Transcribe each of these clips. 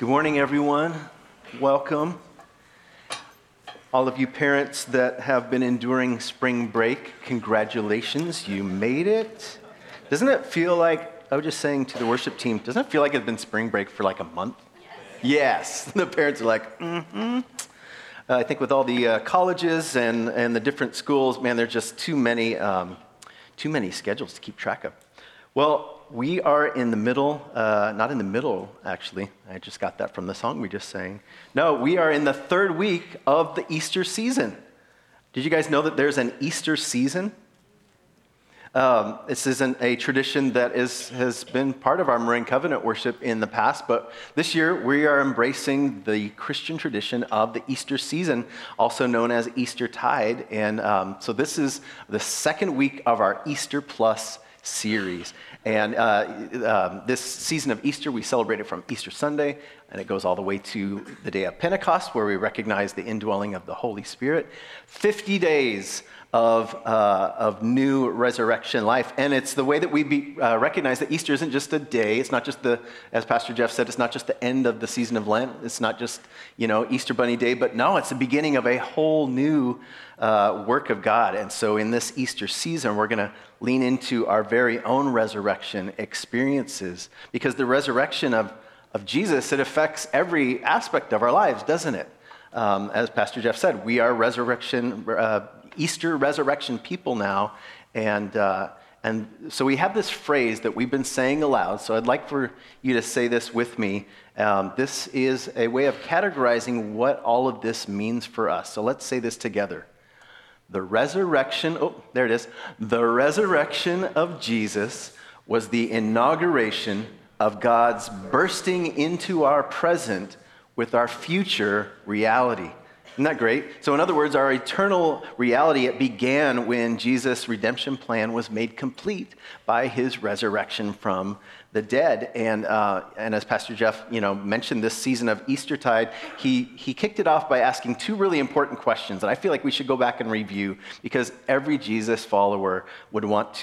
Good morning, everyone. Welcome. All of you parents that have been enduring spring break, congratulations, you made it. Doesn't it feel like, I was just saying to the worship team, doesn't it feel like it's been spring break for like a month? Yes. The parents are like, I think with all the colleges and the different schools, man, there's just too many schedules to keep track of. Well, we are in the middle, not in the middle, actually. I just got that from the song we just sang. No, we are in the third week of the Easter season. Did you guys know that there's an Easter season? This isn't a tradition that has been part of our Marin Covenant worship in the past, but this year we are embracing the Christian tradition of the Easter season, also known as Eastertide. And so this is the second week of our Easter Plus series. And this season of Easter, we celebrate it from Easter Sunday, and it goes all the way to the day of Pentecost, where we recognize the indwelling of the Holy Spirit. 50 days of new resurrection life. And it's the way that we recognize that Easter isn't just a day. It's not just as Pastor Jeff said, it's not just the end of the season of Lent. It's not just, Easter Bunny Day, but no, it's the beginning of a whole new work of God. And so in this Easter season, we're going to lean into our very own resurrection experiences, because the resurrection of Jesus, it affects every aspect of our lives, doesn't it? As Pastor Jeff said, we are Easter resurrection people now, and so we have this phrase that we've been saying aloud, so I'd like for you to say this with me. This is a way of categorizing what all of this means for us. So let's say this together. The resurrection of Jesus was the inauguration of God's bursting into our present with our future reality. Isn't that great? So in other words, our eternal reality, it began when Jesus' redemption plan was made complete by his resurrection from the dead. And as Pastor Jeff, mentioned this season of Eastertide, he kicked it off by asking two really important questions. And I feel like we should go back and review, because every Jesus follower would want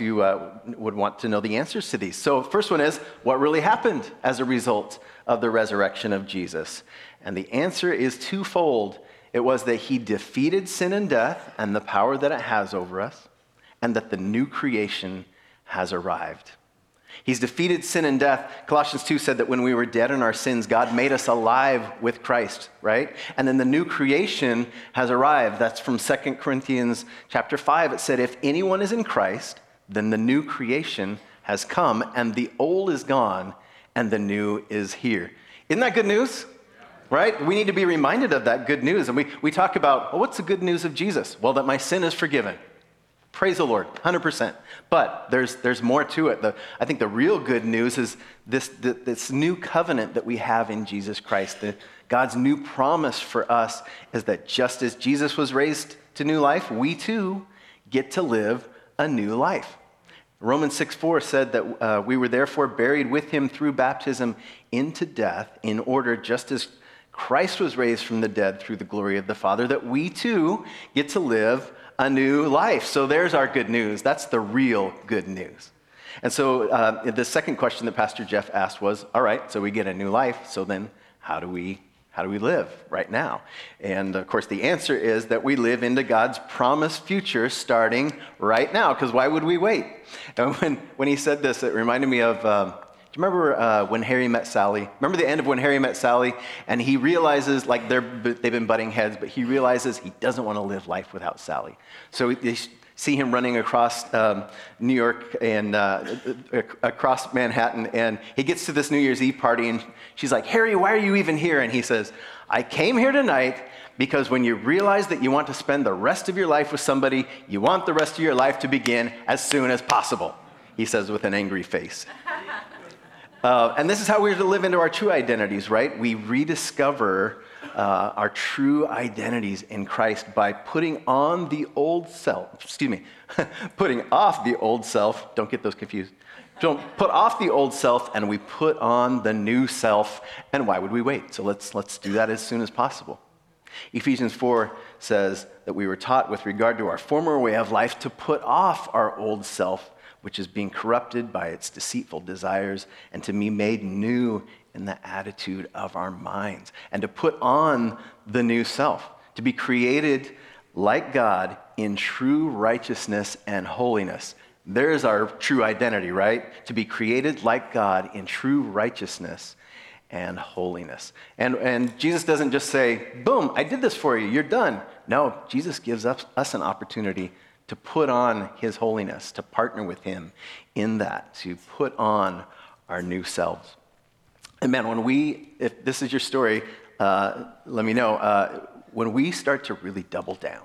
to know the answers to these. So first one is, what really happened as a result of the resurrection of Jesus? And the answer is twofold. It was that he defeated sin and death and the power that it has over us, and that the new creation has arrived. He's defeated sin and death. Colossians 2 said that when we were dead in our sins, God made us alive with Christ, right? And then the new creation has arrived. That's from 2 Corinthians chapter 5. It said, if anyone is in Christ, then the new creation has come, and the old is gone, and the new is here. Isn't that good news? Right? We need to be reminded of that good news. And we talk about, well, what's the good news of Jesus? Well, that my sin is forgiven. Praise the Lord, 100%. But there's more to it. I think the real good news is this new covenant that we have in Jesus Christ. God's new promise for us is that just as Jesus was raised to new life, we too get to live a new life. Romans 6:4 said that we were therefore buried with him through baptism into death, in order, just as Christ was raised from the dead through the glory of the Father, that we too get to live a new life. So there's our good news. That's the real good news. And so the second question that Pastor Jeff asked was, all right, so we get a new life, so then how do we live right now? And of course the answer is that we live into God's promised future starting right now, because why would we wait? And when he said this, it reminded me of... do you remember When Harry Met Sally? Remember the end of When Harry Met Sally? And he realizes, like they've been butting heads, but he realizes he doesn't want to live life without Sally. So they see him running across New York and across Manhattan, and he gets to this New Year's Eve party, and she's like, Harry, why are you even here? And he says, I came here tonight because when you realize that you want to spend the rest of your life with somebody, you want the rest of your life to begin as soon as possible, he says with an angry face. And this is how we're to live into our true identities, right? We rediscover our true identities in Christ by putting on the old self, putting off the old self. Don't get those confused. Don't put off the old self, and we put on the new self. And why would we wait? So let's do that as soon as possible. Ephesians 4 says that we were taught with regard to our former way of life to put off our old self, which is being corrupted by its deceitful desires, and to be made new in the attitude of our minds and to put on the new self, to be created like God in true righteousness and holiness. There's our true identity, right? To be created like God in true righteousness and holiness. And Jesus doesn't just say, boom, I did this for you, you're done. No, Jesus gives us an opportunity to put on his holiness, to partner with him in that, to put on our new selves. And man, if this is your story, let me know. When we start to really double down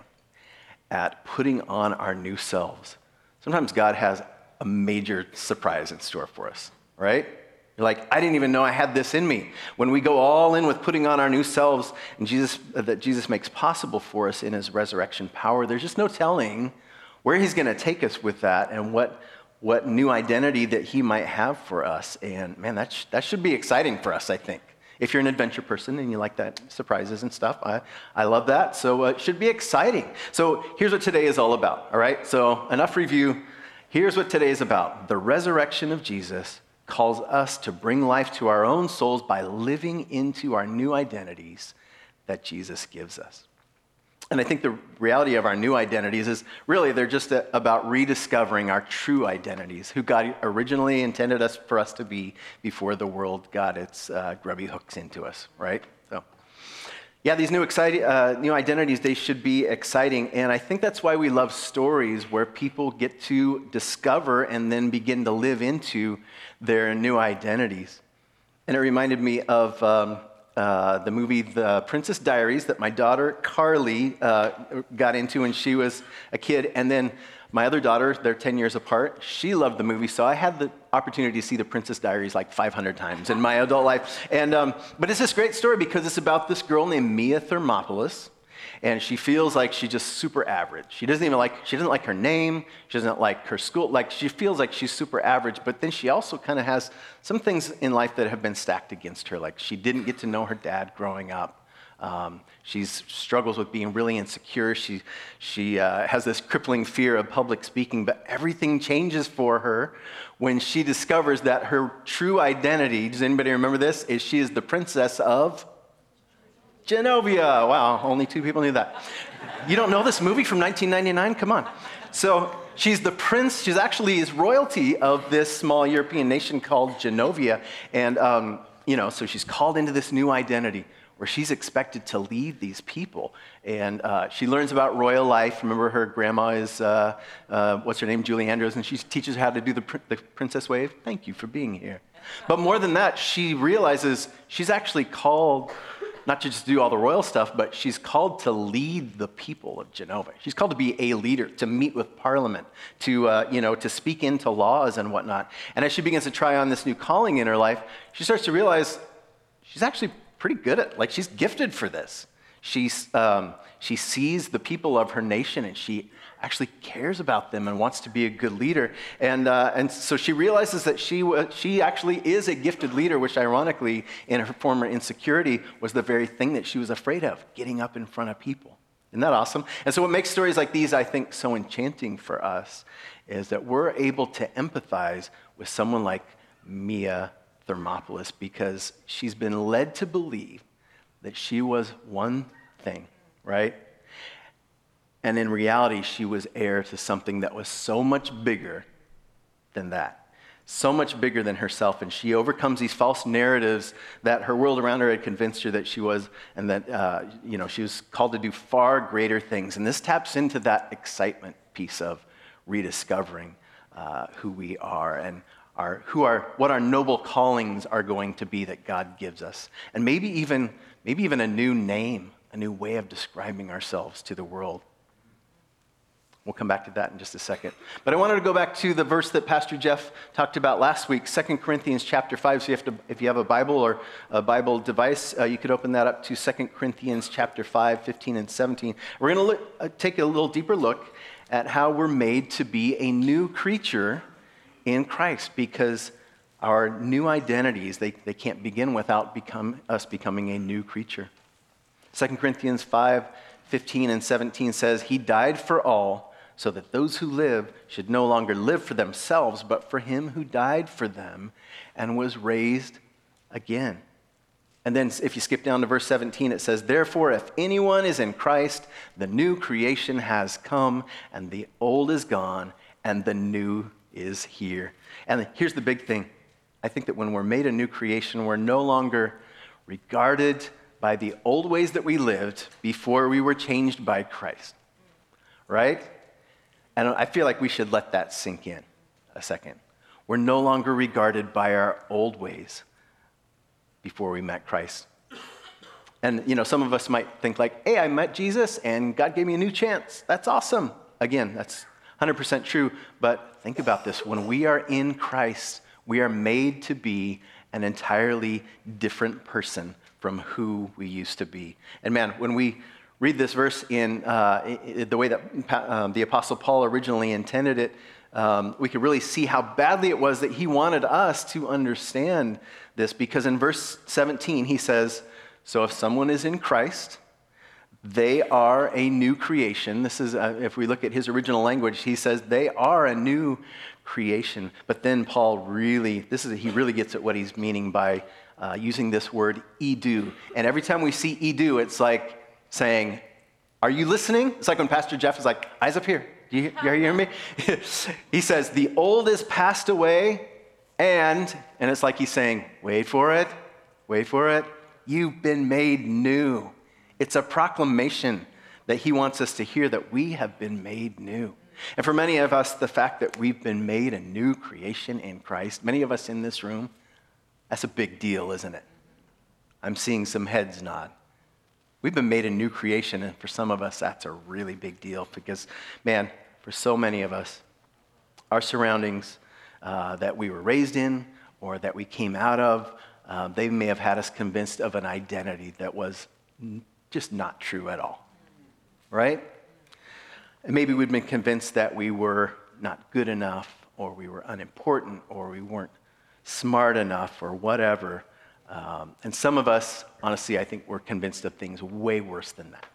at putting on our new selves, sometimes God has a major surprise in store for us, right? You're like, I didn't even know I had this in me. When we go all in with putting on our new selves and that Jesus makes possible for us in his resurrection power, there's just no telling where he's going to take us with that and what new identity that he might have for us. And man, that should be exciting for us, I think. If you're an adventure person and you like that surprises and stuff, I love that. So it should be exciting. So here's what today is all about, all right? So enough review. Here's what today is about. The resurrection of Jesus calls us to bring life to our own souls by living into our new identities that Jesus gives us. And I think the reality of our new identities is really they're just about rediscovering our true identities, who God originally intended for us to be before the world got its grubby hooks into us, right? So, yeah, these new identities, they should be exciting. And I think that's why we love stories where people get to discover and then begin to live into their new identities. And it reminded me of the movie The Princess Diaries that my daughter Carly got into when she was a kid. And then my other daughter, they're 10 years apart, she loved the movie. So I had the opportunity to see The Princess Diaries like 500 times in my adult life. And but it's this great story because it's about this girl named Mia Thermopolis. And she feels like she's just super average. She doesn't like her name. She doesn't like her school. Like, she feels like she's super average, but then she also kind of has some things in life that have been stacked against her. Like, she didn't get to know her dad growing up. She struggles with being really insecure. She has this crippling fear of public speaking, but everything changes for her when she discovers that her true identity, does anybody remember this, is she is the princess of Genovia. Wow, only 2 people knew that. You don't know this movie from 1999? Come on. So she's the prince. She's actually is royalty of this small European nation called Genovia. And, so she's called into this new identity where she's expected to lead these people. And she learns about royal life. Remember, her grandma is, what's her name, Julie Andrews, and she teaches her how to do the princess wave. Thank you for being here. But more than that, she realizes she's actually called not to just do all the royal stuff, but she's called to lead the people of Genova. She's called to be a leader, to meet with Parliament, to speak into laws and whatnot. And as she begins to try on this new calling in her life, she starts to realize she's actually pretty good at, she's gifted for this. She sees the people of her nation and she actually cares about them and wants to be a good leader. And so she realizes that she actually is a gifted leader, which ironically, in her former insecurity, was the very thing that she was afraid of, getting up in front of people. Isn't that awesome? And so what makes stories like these, I think, so enchanting for us is that we're able to empathize with someone like Mia Thermopolis because she's been led to believe that she was one thing, right? And in reality, she was heir to something that was so much bigger than that, so much bigger than herself. And she overcomes these false narratives that her world around her had convinced her that she was, and that she was called to do far greater things. And this taps into that excitement piece of rediscovering who we are and what our noble callings are going to be that God gives us, and maybe even a new name, a new way of describing ourselves to the world. We'll come back to that in just a second. But I wanted to go back to the verse that Pastor Jeff talked about last week, 2 Corinthians chapter 5. So if you have a Bible or a Bible device, you could open that up to 2 Corinthians chapter 5, 15 and 17. We're going to take a little deeper look at how we're made to be a new creature in Christ, because our new identities, they can't begin without us becoming a new creature. 2 Corinthians 5, 15 and 17 says, "He died for all, so that those who live should no longer live for themselves, but for him who died for them and was raised again. And then if you skip down to verse 17, it says, therefore, if anyone is in Christ, the new creation has come, and the old is gone, and the new is here. And here's the big thing. I think that when we're made a new creation, we're no longer regarded by the old ways that we lived before we were changed by Christ, right? And I feel like we should let that sink in a second. We're no longer regarded by our old ways before we met Christ. And, some of us might think like, hey, I met Jesus and God gave me a new chance. That's awesome. Again, that's 100% true. But think about this. When we are in Christ, we are made to be an entirely different person from who we used to be. And man, when we read this verse in the way that the Apostle Paul originally intended it, we could really see how badly it was that he wanted us to understand this, because in verse 17 he says, so if someone is in Christ, they are a new creation. This is, if we look at his original language, he says they are a new creation. But then Paul he really gets at what he's meaning by using this word edu. And every time we see edu, it's like saying, are you listening? It's like when Pastor Jeff is like, eyes up here. Do you hear me? He says, the old is passed away, and it's like he's saying, wait for it, you've been made new. It's a proclamation that he wants us to hear, that we have been made new. And for many of us, the fact that we've been made a new creation in Christ, many of us in this room, that's a big deal, isn't it? I'm seeing some heads nod. We've been made a new creation, and for some of us, that's a really big deal because, man, for so many of us, our surroundings that we were raised in or that we came out of, they may have had us convinced of an identity that was just not true at all, right? And maybe we'd been convinced that we were not good enough, or we were unimportant, or we weren't smart enough, or whatever. And some of us, honestly, I think we're convinced of things way worse than that.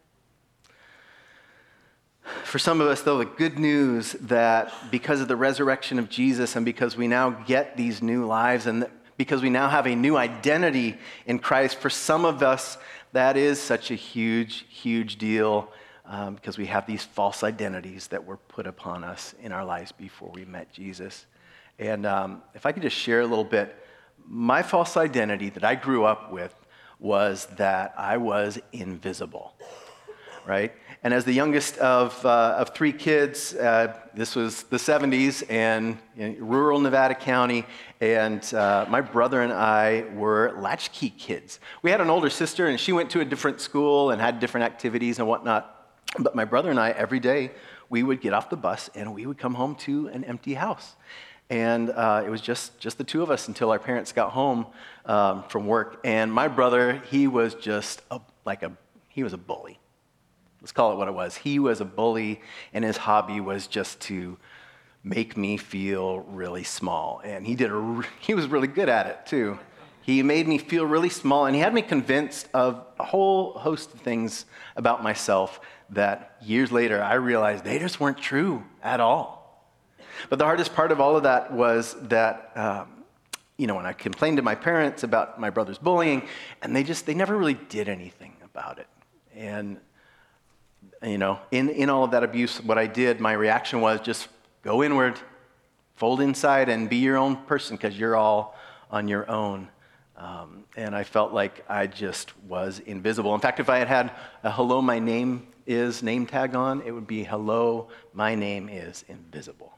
For some of us, though, the good news that because of the resurrection of Jesus and because we now get these new lives and because we now have a new identity in Christ, for some of us, that is such a huge, huge deal because we have these false identities that were put upon us in our lives before we met Jesus. And if I could just share a little bit, my false identity that I grew up with was that I was invisible, right? And as the youngest of three kids, this was the 70s and in rural Nevada County, and my brother and I were latchkey kids. We had an older sister, and she went to a different school and had different activities and whatnot. But my brother and I, every day, we would get off the bus and we would come home to an empty house. And it was just the two of us until our parents got home from work. And my brother, he was just he was a bully. Let's call it what it was. He was a bully, and his hobby was just to make me feel really small. And he was really good at it too. He made me feel really small, and he had me convinced of a whole host of things about myself that years later I realized they just weren't true at all. But the hardest part of all of that was that, when I complained to my parents about my brother's bullying, and they never really did anything about it. And in all of that abuse, what I did, my reaction was just go inward, fold inside, and be your own person because you're all on your own. And I felt like I just was invisible. In fact, if I had a hello, my name is name tag on, it would be hello, my name is invisible.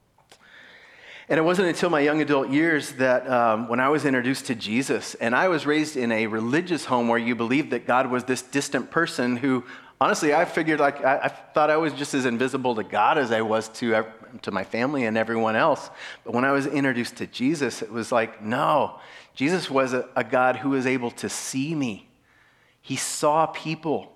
And it wasn't until my young adult years that when I was introduced to Jesus, and I was raised in a religious home where you believed that God was this distant person who, honestly, I figured I thought I was just as invisible to God as I was to my family and everyone else. But when I was introduced to Jesus, it was like, no, Jesus was a God who was able to see me. He saw people.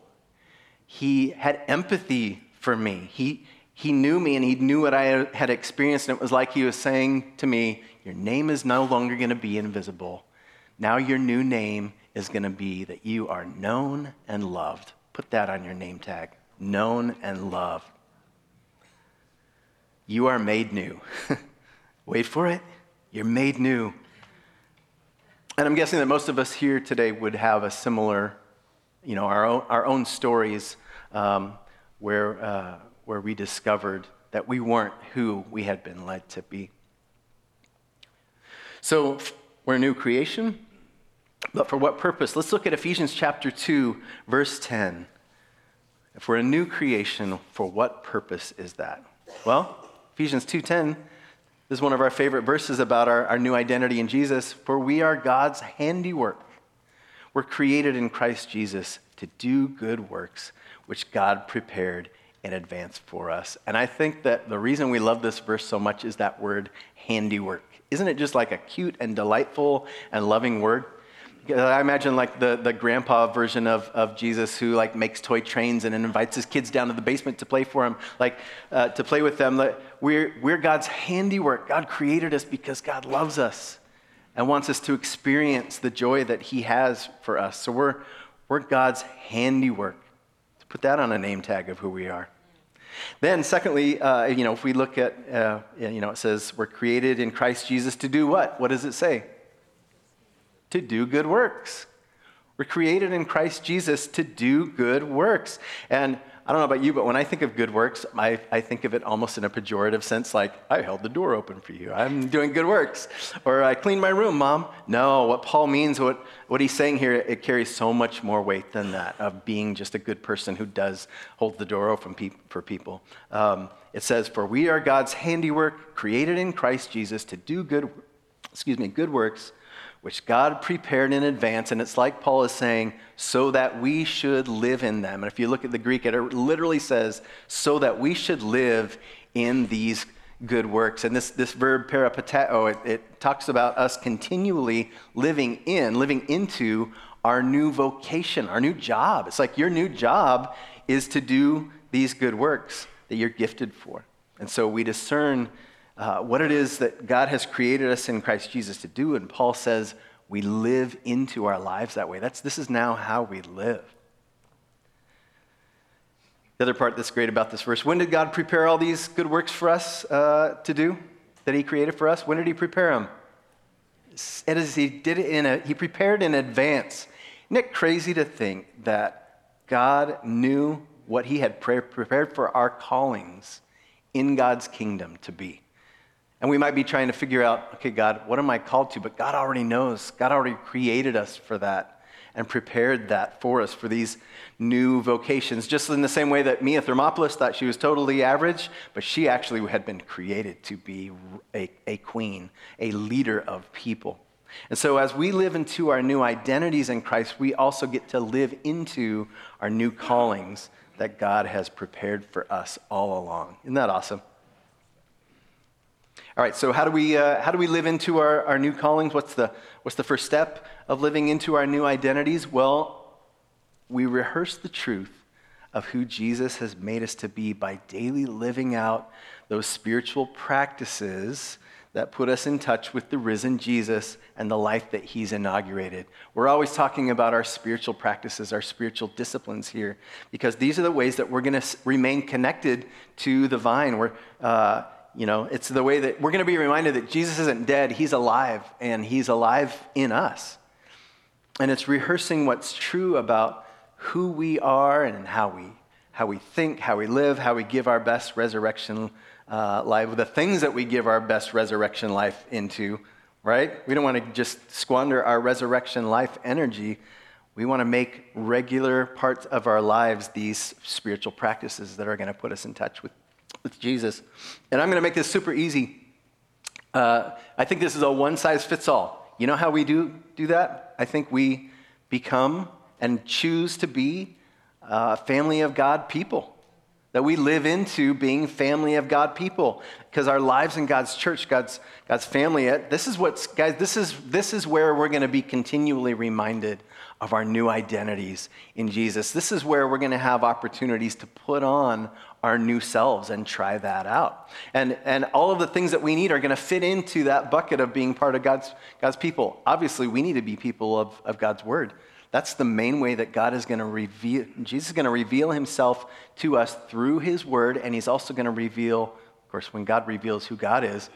He had empathy for me. He knew me and he knew what I had experienced, and it was like he was saying to me, your name is no longer going to be invisible. Now your new name is going to be that you are known and loved. Put that on your name tag, known and loved. You are made new. Wait for it. You're made new. And I'm guessing that most of us here today would have a similar, our own stories where we discovered that we weren't who we had been led to be. So we're a new creation, but for what purpose? Let's look at Ephesians chapter 2, verse 10. If we're a new creation, for what purpose is that? Well, Ephesians 2:10, this is one of our favorite verses about our new identity in Jesus. For we are God's handiwork. We're created in Christ Jesus to do good works, which God prepared in advance for us. And I think that the reason we love this verse so much is that word handiwork. Isn't it just like a cute and delightful and loving word? I imagine like the grandpa version of Jesus who like makes toy trains and then invites his kids down to the basement to play for him, to play with them. We're God's handiwork. God created us because God loves us and wants us to experience the joy that he has for us. So we're God's handiwork. To put that on a name tag of who we are. Then secondly, if we look at, it says we're created in Christ Jesus to do what? What does it say? To do good works. We're created in Christ Jesus to do good works. And I don't know about you, but when I think of good works, I think of it almost in a pejorative sense, like, I held the door open for you. I'm doing good works. Or I cleaned my room, Mom. No, what Paul means, what he's saying here, it carries so much more weight than that, of being just a good person who does hold the door open for people. It says, for we are God's handiwork, created in Christ Jesus to do good works, which God prepared in advance. And it's like Paul is saying, so that we should live in them. And if you look at the Greek, it literally says, so that we should live in these good works. And this verb peripateo, it talks about us continually living into our new vocation, our new job. It's like your new job is to do these good works that you're gifted for. And so we discern what it is that God has created us in Christ Jesus to do. And Paul says we live into our lives that way. This is now how we live. The other part that's great about this verse, when did God prepare all these good works for us to do that he created for us? When did he prepare them? He prepared in advance. Isn't it crazy to think that God knew what he had prepared for our callings in God's kingdom to be? And we might be trying to figure out, okay, God, what am I called to? But God already knows. God already created us for that and prepared that for us for these new vocations. Just in the same way that Mia Thermopolis thought she was totally average, but she actually had been created to be a queen, a leader of people. And so as we live into our new identities in Christ, we also get to live into our new callings that God has prepared for us all along. Isn't that awesome? All right, so how do we live into our new callings? What's the first step of living into our new identities? Well, we rehearse the truth of who Jesus has made us to be by daily living out those spiritual practices that put us in touch with the risen Jesus and the life that he's inaugurated. We're always talking about our spiritual practices, our spiritual disciplines here, because these are the ways that we're going to remain connected to the vine. It's the way that we're going to be reminded that Jesus isn't dead, he's alive, and he's alive in us. And it's rehearsing what's true about who we are and how we think, how we live, how we give our best resurrection life, the things that we give our best resurrection life into, right? We don't want to just squander our resurrection life energy. We want to make regular parts of our lives these spiritual practices that are going to put us in touch with Jesus. And I'm going to make this super easy. I think this is a one-size-fits-all. You know how we do that? I think we become and choose to be family of God people. That we live into being family of God people. Because our lives in God's church, God's family, this is where we're going to be continually reminded of our new identities in Jesus. This is where we're going to have opportunities to put on our new selves and try that out. And all of the things that we need are going to fit into that bucket of being part of God's people. Obviously, we need to be people of God's word. That's the main way that Jesus is going to reveal himself to us through his word, and he's also going to reveal, of course, when God reveals who God is,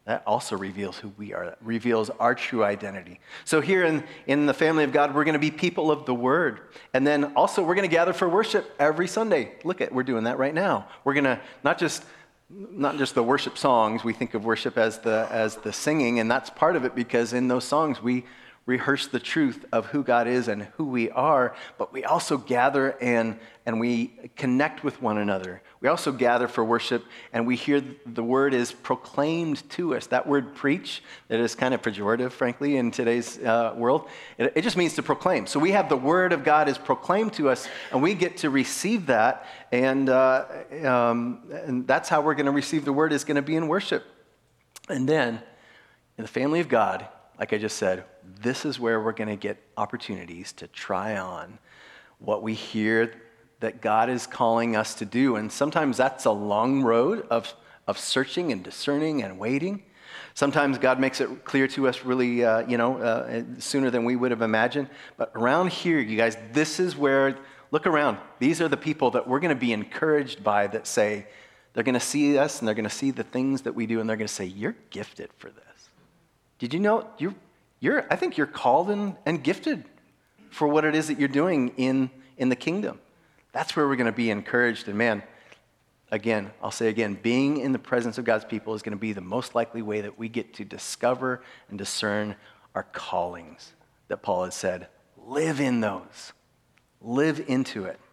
That also reveals who we are. That reveals our true identity. So here in the family of God, we're going to be people of the Word. And then also we're going to gather for worship every Sunday. We're doing that right now. We're going to not just the worship songs. We think of worship as the singing, and that's part of it because in those songs we rehearse the truth of who God is and who we are, but we also gather and we connect with one another. We also gather for worship and we hear the word is proclaimed to us. That word preach, that is kind of pejorative, frankly, in today's world, it just means to proclaim. So we have the word of God is proclaimed to us and we get to receive that, and that's how we're going to receive the word, is going to be in worship. And then in the family of God, like I just said, this is where we're going to get opportunities to try on what we hear that God is calling us to do. And sometimes that's a long road of searching and discerning and waiting. Sometimes God makes it clear to us really, sooner than we would have imagined. But around here, you guys, this is where, look around. These are the people that we're going to be encouraged by that say, they're going to see us and they're going to see the things that we do and they're going to say, you're gifted for this. Did you know I think you're called and gifted for what it is that you're doing in the kingdom. That's where we're going to be encouraged. And man, again, I'll say again, being in the presence of God's people is going to be the most likely way that we get to discover and discern our callings that Paul has said. Live in those. Live into it.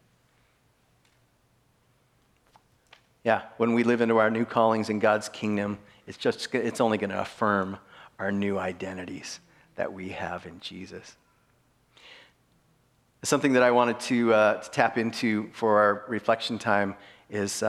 Yeah, when we live into our new callings in God's kingdom, it's only going to affirm our new identities that we have in Jesus. Something that I wanted to tap into for our reflection time is,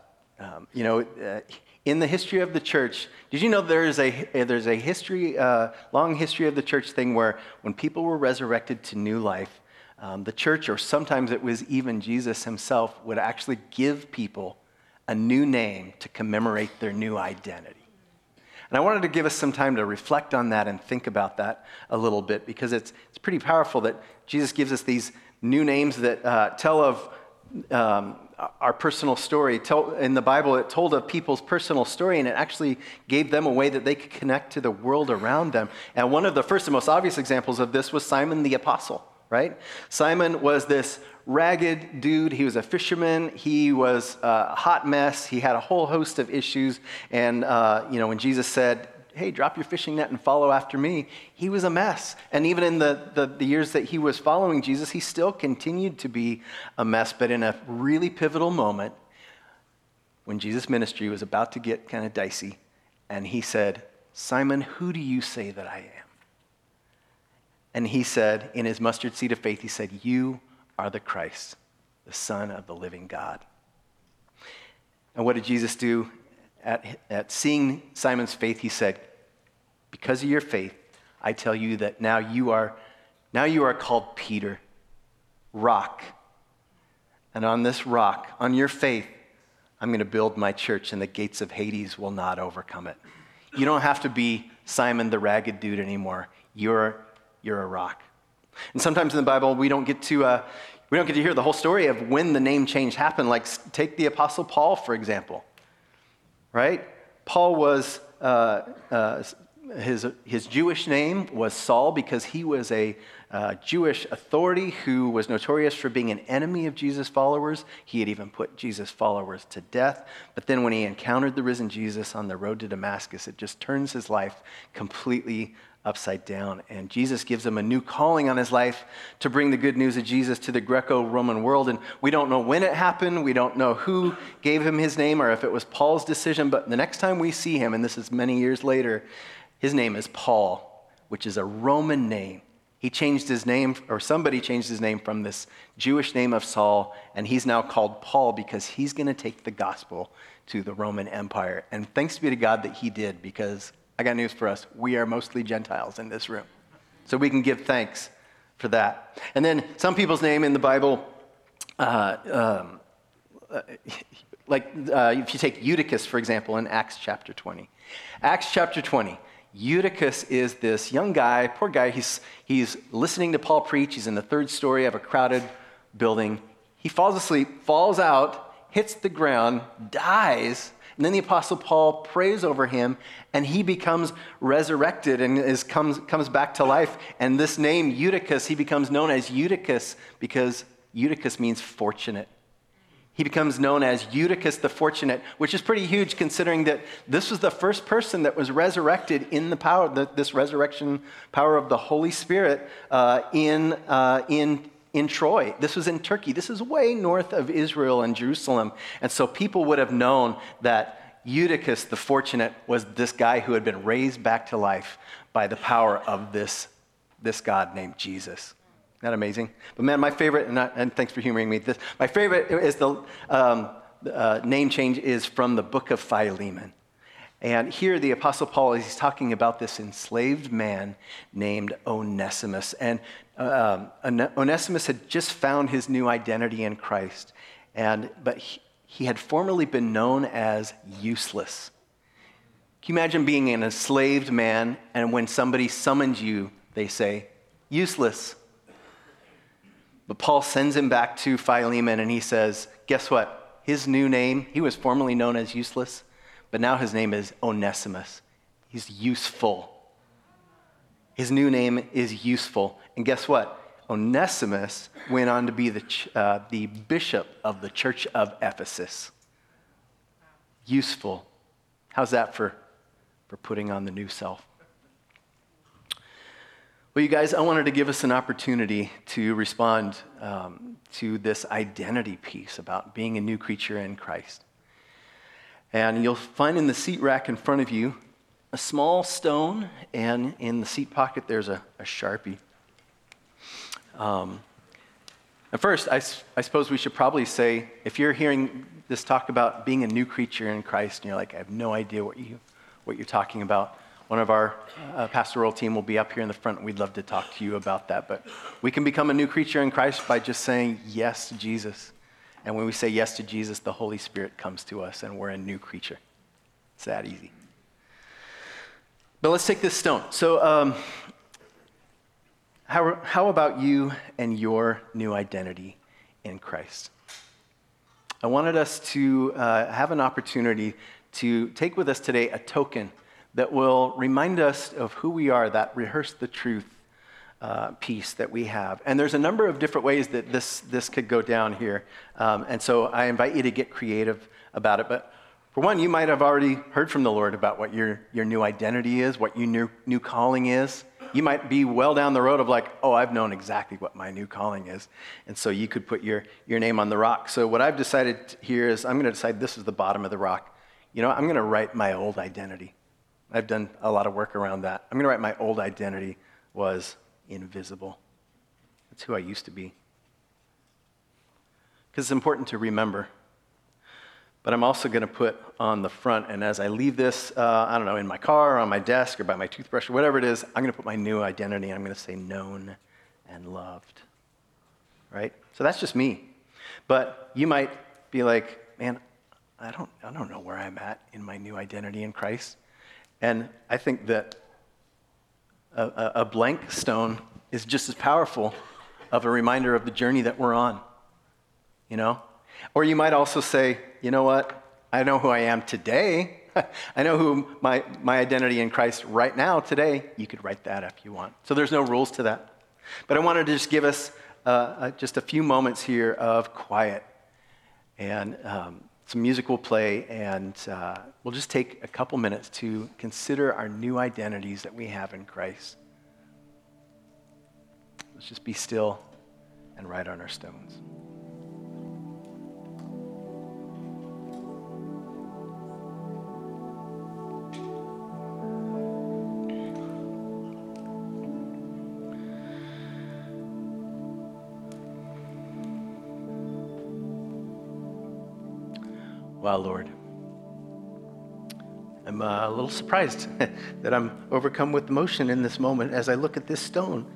in the history of the church, did you know there's a history, long history of the church thing where when people were resurrected to new life, the church, or sometimes it was even Jesus himself, would actually give people a new name to commemorate their new identity. And I wanted to give us some time to reflect on that and think about that a little bit, because it's pretty powerful that Jesus gives us these new names that tell of our personal story. In the Bible, it told of people's personal story, and it actually gave them a way that they could connect to the world around them. And one of the first and most obvious examples of this was Simon the Apostle, right? Simon was this ragged dude. He was a fisherman. He was a hot mess. He had a whole host of issues. And, when Jesus said, hey, drop your fishing net and follow after me, he was a mess. And even in the years that he was following Jesus, he still continued to be a mess. But in a really pivotal moment, when Jesus' ministry was about to get kind of dicey, and he said, Simon, who do you say that I am? And he said, in his mustard seed of faith, he said, you are the Christ, the Son of the living God. And what did Jesus do? At seeing Simon's faith, he said, because of your faith, I tell you that now you are called Peter, rock. And on this rock, on your faith, I'm going to build my church, and the gates of Hades will not overcome it. You don't have to be Simon the ragged dude anymore. You're a rock. And sometimes in the Bible, we don't get to hear the whole story of when the name change happened. Like take the Apostle Paul, for example, right? Paul was, his Jewish name was Saul because he was a Jewish authority who was notorious for being an enemy of Jesus' followers. He had even put Jesus' followers to death. But then when he encountered the risen Jesus on the road to Damascus, it just turns his life completely upside down. And Jesus gives him a new calling on his life to bring the good news of Jesus to the Greco-Roman world. And we don't know when it happened. We don't know who gave him his name or if it was Paul's decision. But the next time we see him, and this is many years later, his name is Paul, which is a Roman name. He changed his name, or somebody changed his name from this Jewish name of Saul, and he's now called Paul because he's going to take the gospel to the Roman Empire. And thanks be to God that he did, because I got news for us. We are mostly Gentiles in this room. So we can give thanks for that. And then some people's name in the Bible, if you take Eutychus, for example, in Acts chapter 20. Acts chapter 20. Eutychus is this young guy, poor guy. He's listening to Paul preach. He's in the third story of a crowded building. He falls asleep, falls out, hits the ground, dies, And then the Apostle Paul prays over him, and he becomes resurrected and comes back to life. And this name, Eutychus, he becomes known as Eutychus because Eutychus means fortunate. He becomes known as Eutychus the Fortunate, which is pretty huge considering that this was the first person that was resurrected in the power, this resurrection power of the Holy Spirit in Troy. This was in Turkey. This is way north of Israel and Jerusalem. And so people would have known that Eutychus the Fortunate was this guy who had been raised back to life by the power of this God named Jesus. Isn't that amazing? But man, my favorite, and thanks for humoring me, my favorite is the name change is from the book of Philemon. And here the Apostle Paul is talking about this enslaved man named Onesimus. And Onesimus had just found his new identity in Christ. But he had formerly been known as useless. Can you imagine being an enslaved man, and when somebody summons you, they say, useless. But Paul sends him back to Philemon, and he says, guess what? His new name, he was formerly known as useless, but now his name is Onesimus. He's useful. His new name is useful. And guess what? Onesimus went on to be the bishop of the church of Ephesus. Useful. How's that for putting on the new self? Well, you guys, I wanted to give us an opportunity to respond to this identity piece about being a new creature in Christ. And you'll find in the seat rack in front of you a small stone, and in the seat pocket there's a Sharpie. At first, I suppose we should probably say, if you're hearing this talk about being a new creature in Christ, and you're like, I have no idea what you're talking about, one of our pastoral team will be up here in the front, and we'd love to talk to you about that. But we can become a new creature in Christ by just saying yes to Jesus. And when we say yes to Jesus, the Holy Spirit comes to us, and we're a new creature. It's that easy. But let's take this stone. So how about you and your new identity in Christ? I wanted us to have an opportunity to take with us today a token that will remind us of who we are, that rehearse the truth piece that we have. And there's a number of different ways that this could go down here. And so I invite you to get creative about it. But for one, you might have already heard from the Lord about what your new identity is, what your new calling is. You might be well down the road of like, oh, I've known exactly what my new calling is. And so you could put your name on the rock. So what I've decided here is I'm going to decide this is the bottom of the rock. You know, I'm going to write my old identity. I've done a lot of work around that. I'm going to write my old identity was invisible. That's who I used to be. Because it's important to remember. But I'm also going to put on the front, and as I leave this, I don't know, in my car, or on my desk, or by my toothbrush, or whatever it is, I'm going to put my new identity, and I'm going to say known and loved. Right? So that's just me. But you might be like, man, I don't know where I'm at in my new identity in Christ. And I think that a blank stone is just as powerful of a reminder of the journey that we're on, you know? Or you might also say, you know what? I know who I am today. I know who my identity in Christ right now, today. You could write that if you want. So there's no rules to that. But I wanted to just give us just a few moments here of quiet. And some music will play, and we'll just take a couple minutes to consider our new identities that we have in Christ. Let's just be still and write on our stones. Wow, Lord, I'm a little surprised that I'm overcome with emotion in this moment as I look at this stone.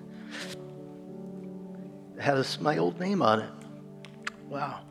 It has my old name on it. Wow.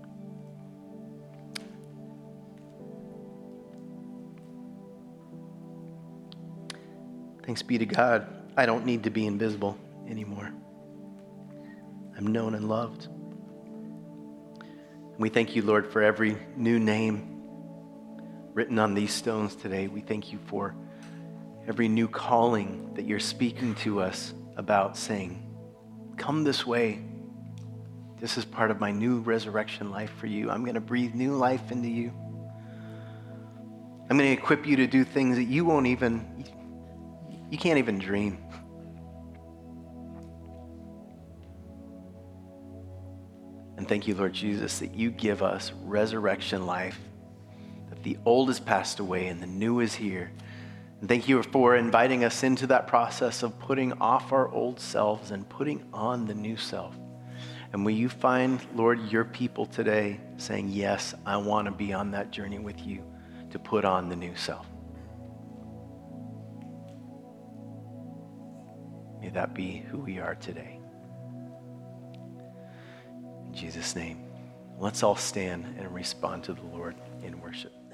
Thanks be to God, I don't need to be invisible anymore. I'm known and loved. We thank you, Lord, for every new name, written on these stones today. We thank you for every new calling that you're speaking to us about, saying, come this way. This is part of my new resurrection life for you. I'm going to breathe new life into you. I'm going to equip you to do things that you can't even dream. And thank you, Lord Jesus, that you give us resurrection life, that the old has passed away and the new is here. And thank you for inviting us into that process of putting off our old selves and putting on the new self. And will you find, Lord, your people today saying, yes, I want to be on that journey with you to put on the new self. May that be who we are today. In Jesus' name, let's all stand and respond to the Lord in worship.